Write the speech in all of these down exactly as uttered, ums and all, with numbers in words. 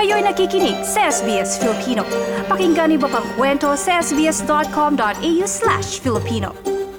Kayo'y nakikinig sa S B S Filipino. Pakinggan niyo pa ang kwento sa sbs.com.au slash Filipino.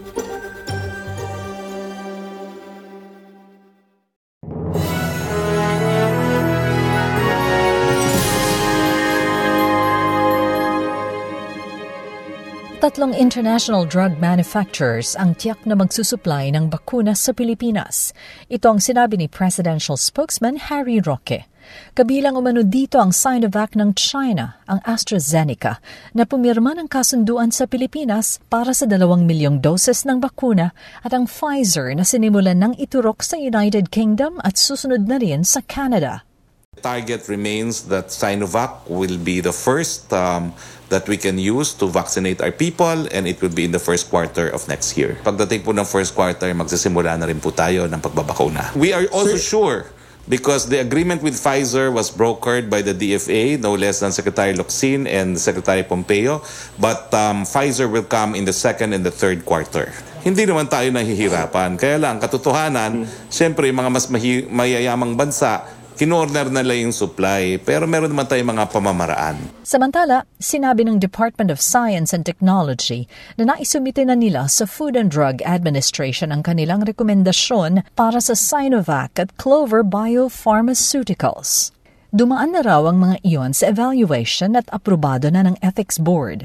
Tatlong international drug manufacturers ang tiyak na magsusupply ng bakuna sa Pilipinas. Ito ang sinabi ni Presidential Spokesman Harry Roque. Kabilang umano dito ang Sinovac ng China, ang AstraZeneca, na pumirma ng kasunduan sa Pilipinas para sa dalawang milyong doses ng bakuna at ang Pfizer na sinimulan ng iturok sa United Kingdom at susunod na rin sa Canada. The target remains that Sinovac will be the first um, that we can use to vaccinate our people, and it will be in the first quarter of next year. Pagdating po ng first quarter, magsisimula na rin po tayo ng pagbabakuna. We are also sure, because the agreement with Pfizer was brokered by the D F A, no less than Secretary Locsin and Secretary Pompeo, but um, Pfizer will come in the second and the third quarter. Hindi naman tayo nahihirapan. Kaya lang, katotohanan, hmm. siyempre, mga mas mahi- mayayamang bansa, kinorner nila yung supply, pero meron naman tayong mga pamamaraan. Samantala, sinabi ng Department of Science and Technology na naisumite na nila sa Food and Drug Administration ang kanilang rekomendasyon para sa Sinovac at Clover Biopharmaceuticals. Dumaan na raw ang mga iyon sa evaluation at aprobado na ng Ethics Board.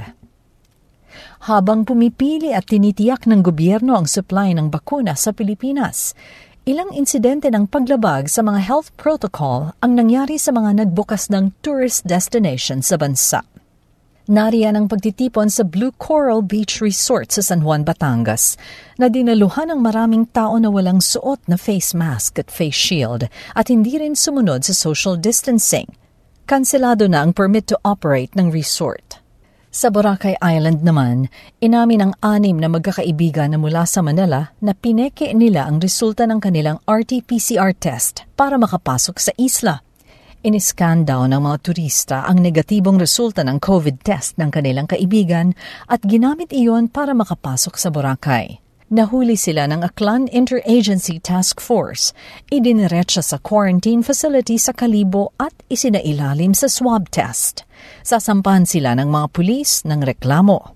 Habang pumipili at tinitiyak ng gobyerno ang supply ng bakuna sa Pilipinas, ilang insidente ng paglabag sa mga health protocol ang nangyari sa mga nagbukas ng tourist destination sa bansa. Nariyan ang pagtitipon sa Blue Coral Beach Resort sa San Juan, Batangas, na dinaluhan ng maraming tao na walang suot na face mask at face shield at hindi rin sumunod sa social distancing. Kanselado na ang permit to operate ng resort. Sa Boracay Island naman, inamin ng anim na magkakaibigan na mula sa Manila na pineke nila ang resulta ng kanilang R T P C R test para makapasok sa isla. Iniscan daw ng mga turista ang negatibong resulta ng COVID test ng kanilang kaibigan at ginamit iyon para makapasok sa Boracay. Nahuli sila ng Aklan Interagency Task Force, idiniretsa sa quarantine facility sa Kalibo at isinailalim sa swab test. Sasampahan sila ng mga pulis ng reklamo.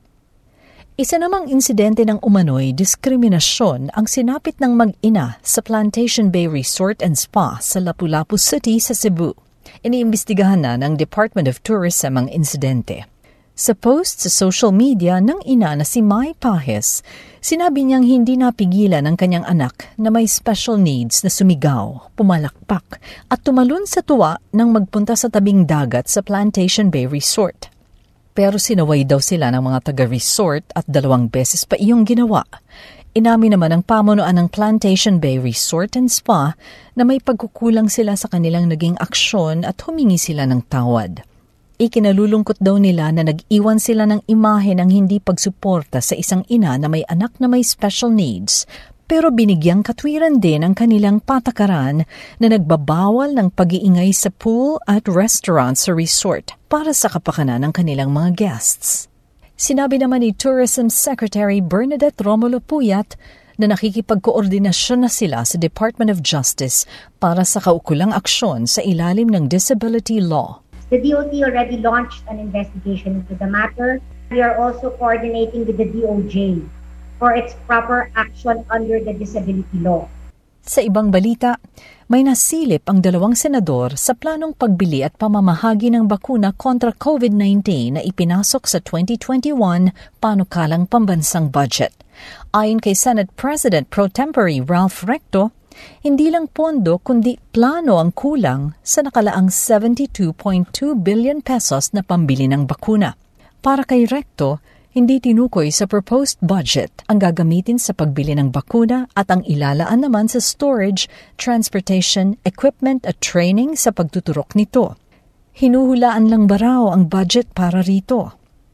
Isa namang insidente ng umano'y diskriminasyon ang sinapit ng mag-ina sa Plantation Bay Resort and Spa sa Lapu-Lapu City sa Cebu. Iniimbestigahan na ng Department of Tourism ang insidente. Sa post sa social media ng ina na si Mai Pajes, sinabi niyang hindi napigilan ang kanyang anak na may special needs na sumigaw, pumalakpak at tumalon sa tuwa nang magpunta sa tabing dagat sa Plantation Bay Resort. Pero sinaway daw sila ng mga taga-resort at dalawang beses pa iyong ginawa. Inamin naman ang pamunuan ng Plantation Bay Resort and Spa na may pagkukulang sila sa kanilang naging aksyon at humingi sila ng tawad. Ikinalulungkot daw nila na nag-iwan sila ng imahe ng hindi pagsuporta sa isang ina na may anak na may special needs, pero binigyang katwiran din ang kanilang patakaran na nagbabawal ng pag-iingay sa pool at restaurant sa resort para sa kapakanan ng kanilang mga guests. Sinabi naman ni Tourism Secretary Bernadette Romulo Puyat na nakikipagkoordinasyon na sila sa Department of Justice para sa kaukulang aksyon sa ilalim ng disability law. The D O T already launched an investigation into the matter. We are also coordinating with the D O J for its proper action under the disability law. Sa ibang balita, may nasilip ang dalawang senador sa planong pagbili at pamamahagi ng bakuna kontra COVID nineteen na ipinasok sa twenty twenty-one panukalang pambansang budget. Ayon kay Senate President Pro Tempore Ralph Recto, hindi lang pondo kundi plano ang kulang sa nakalaang seventy-two point two billion pesos na pambili ng bakuna. Para kay Recto, hindi tinukoy sa proposed budget ang gagamitin sa pagbili ng bakuna at ang ilalaan naman sa storage, transportation, equipment at training sa pagtuturok nito. Hinuhulaan lang ba raw ang budget para rito?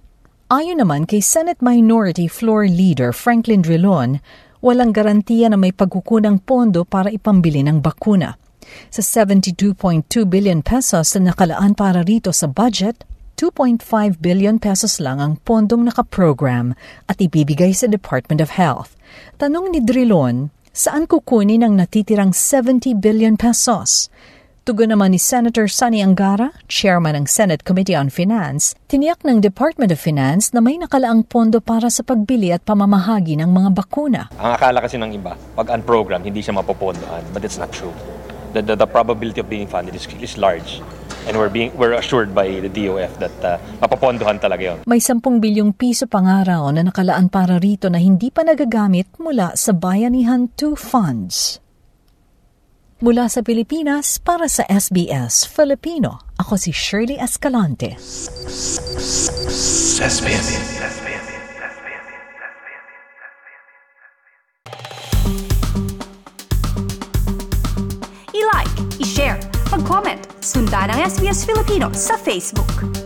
Ayon naman kay Senate Minority Floor Leader Franklin Drilon, walang garantiya na may pagkukunang pondo para ipambili ng bakuna. Sa seventy-two point two billion pesos na nakalaan para rito sa budget, two point five billion pesos lang ang pondong nakaprogram at ibibigay sa Department of Health. Tanong ni Drilon, saan kukunin ang natitirang seventy billion pesos? Tugon naman ni Senator Sonny Angara, chairman ng Senate Committee on Finance, tiniyak ng Department of Finance na may nakalaang pondo para sa pagbili at pamamahagi ng mga bakuna. Ang akala kasi ng iba, pag unprogrammed, hindi siya mapopondohan. But it's not true. The, the, the probability of being funded is, is large. And we're being we're assured by the D O F that uh, mapopondohan talaga yun. May sampung bilyong piso pa nga raw na nakalaan para rito na hindi pa nagagamit mula sa Bayanihan two funds. Mula sa Pilipinas, para sa S B S Filipino, ako si Shirley Escalante. S B S. I-like, i-share, mag-comment, sundan ang S B S Filipino sa Facebook.